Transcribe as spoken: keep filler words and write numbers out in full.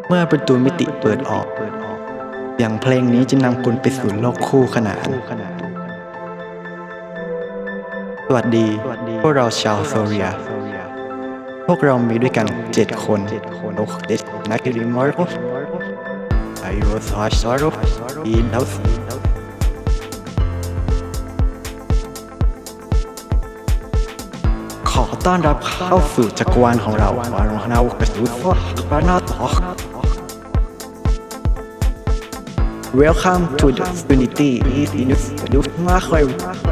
เมื่อประตูมิติเปิดออกเสียงเพลงนี้จะนำคุณไปสู่โลกคู่ขนานสวัสดีพวกเราชาวโซเรียพวกเรามีด้วยกันเจ็ดคนโอเคเด็กนักดิมอร์กไอโรสฮาชารุอีนดัสขอต้อนรับเข้าสู่จักรวาลของเราวารนาอุกสุสปานาตอก Welcome to the Unity is in the Mark